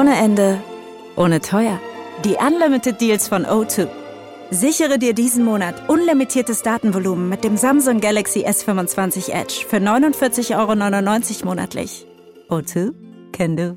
Ohne Ende, ohne teuer. Die Unlimited Deals von O2. Sichere dir diesen Monat unlimitiertes Datenvolumen mit dem Samsung Galaxy S25 Edge für 49,99 € monatlich. O2 can do.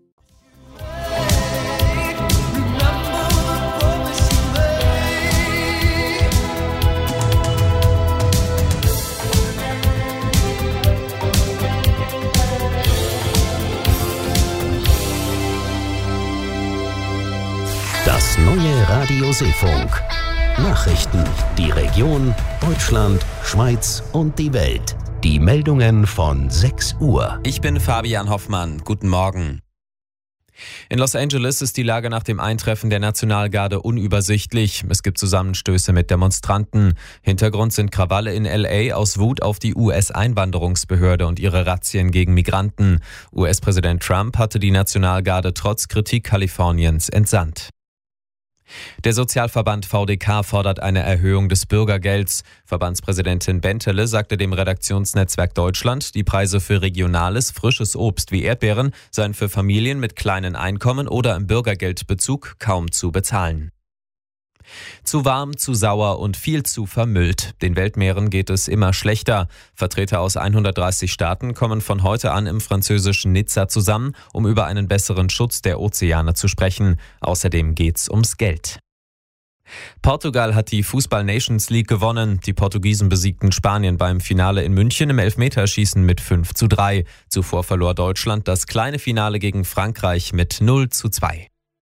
Das neue Radio Seefunk. Nachrichten, die Region, Deutschland, Schweiz und die Welt. Die Meldungen von 6 Uhr. Ich bin Fabian Hoffmann. Guten Morgen. In Los Angeles ist die Lage nach dem Eintreffen der Nationalgarde unübersichtlich. Es gibt Zusammenstöße mit Demonstranten. Hintergrund sind Krawalle in L.A. aus Wut auf die US-Einwanderungsbehörde und ihre Razzien gegen Migranten. US-Präsident Trump hatte die Nationalgarde trotz Kritik Kaliforniens entsandt. Der Sozialverband VDK fordert eine Erhöhung des Bürgergelds. Verbandspräsidentin Bentele sagte dem Redaktionsnetzwerk Deutschland, die Preise für regionales, frisches Obst wie Erdbeeren seien für Familien mit kleinen Einkommen oder im Bürgergeldbezug kaum zu bezahlen. Zu warm, zu sauer und viel zu vermüllt. Den Weltmeeren geht es immer schlechter. Vertreter aus 130 Staaten kommen von heute an im französischen Nizza zusammen, um über einen besseren Schutz der Ozeane zu sprechen. Außerdem geht's ums Geld. Portugal hat die Fußball-Nations League gewonnen. Die Portugiesen besiegten Spanien beim Finale in München im Elfmeterschießen mit 5:3. Zuvor verlor Deutschland das kleine Finale gegen Frankreich mit 0:2.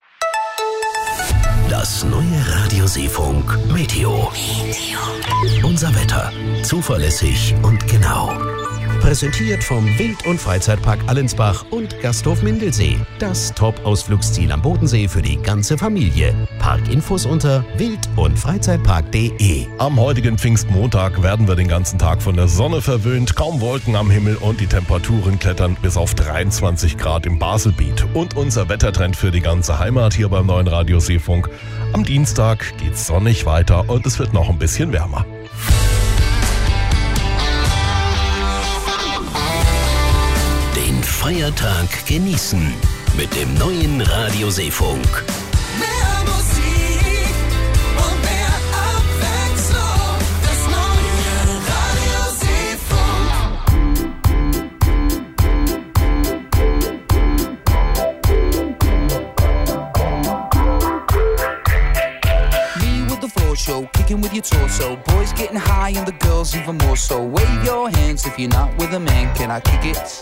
Das neue Radio Seefunk Meteo. Unser Wetter. Zuverlässig und genau. Präsentiert vom Wild- und Freizeitpark Allensbach und Gasthof Mindelsee. Das Top-Ausflugsziel am Bodensee für die ganze Familie. Parkinfos unter wild- und freizeitpark.de. Am heutigen Pfingstmontag werden wir den ganzen Tag von der Sonne verwöhnt. Kaum Wolken am Himmel und die Temperaturen klettern bis auf 23 Grad im Baselbiet. Und unser Wettertrend für die ganze Heimat hier beim neuen Radio Seefunk. Am Dienstag geht's sonnig weiter und es wird noch ein bisschen wärmer. Feiertag genießen mit dem neuen Radio Seefunk. Mehr Musik und mehr Abwechslung. Das neue Radio Seefunk. Me with the floor show, kicking with your torso. Boys getting high and the girls even more so. Wave your hands if you're not with a man. Can I kick it?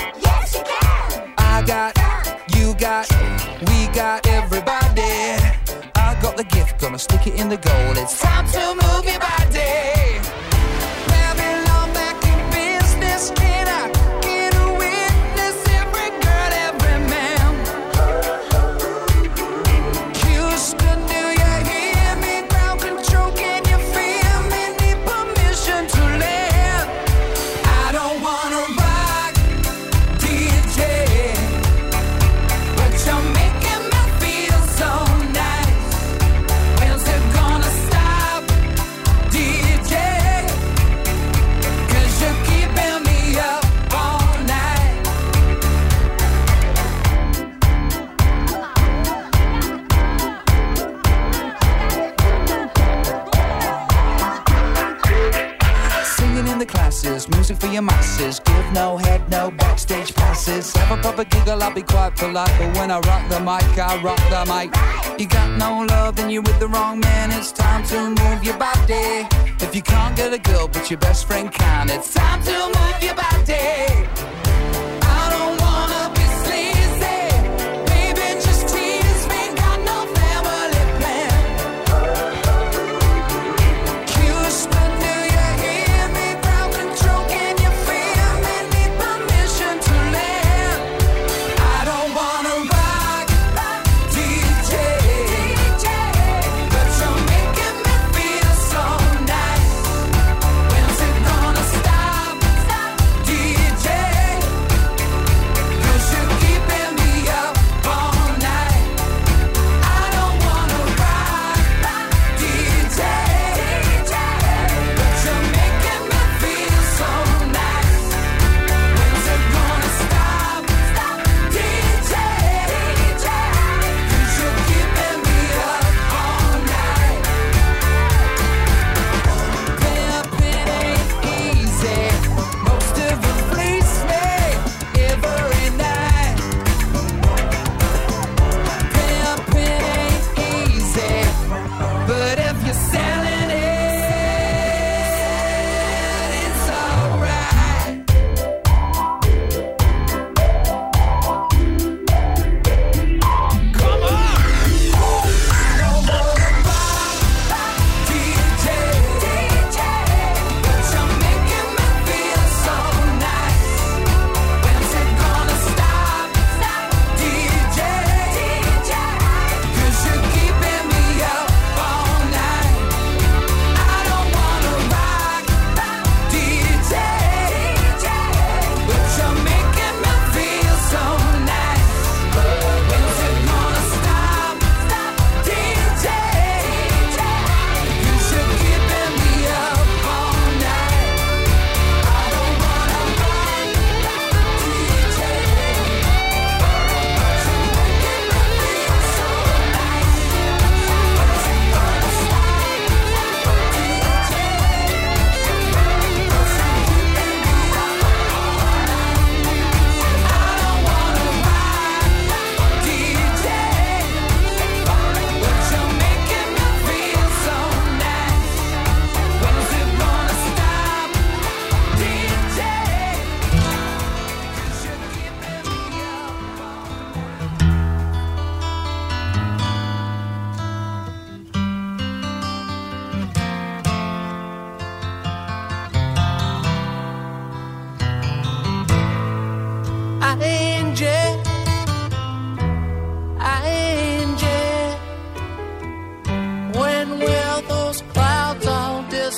I got, you got, we got everybody. I got the gift, gonna stick it in the goal. It's time to move your body. Babylon back in business. Can I get a witness? Every girl, every man. Houston, do you hear me? Ground control, can you feel me? Need permission to land. I don't wanna rock, DJ. You're making me feel so nice. When's it gonna stop, DJ? 'Cause you're keeping me up all night. Singing in the classes, music for your masses. Give no head, no backstage passes. Have a proper giggle, I'll be quite polite. But when I rock the mic, I rock the mic. You got no love, then you're with the wrong man. It's time to move your body. If you can't get a girl, but your best friend can, it's time to move your body. I don't wanna be sleazy. Baby, just tease me. Got no family plan. Houston, do you hear me? Ground control, can you feel me? Need permission to land. I don't wanna rock, DJ. But you're making me feel so nice. When's it gonna stop, DJ?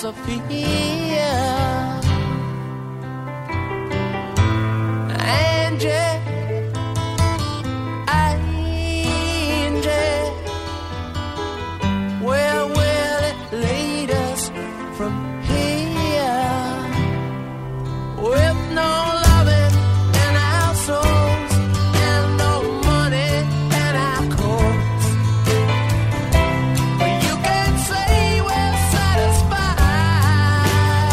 Sophia. Angel, angel, where will it lead us from here? With no loving in our souls and no money in our coats, you can say we're satisfied.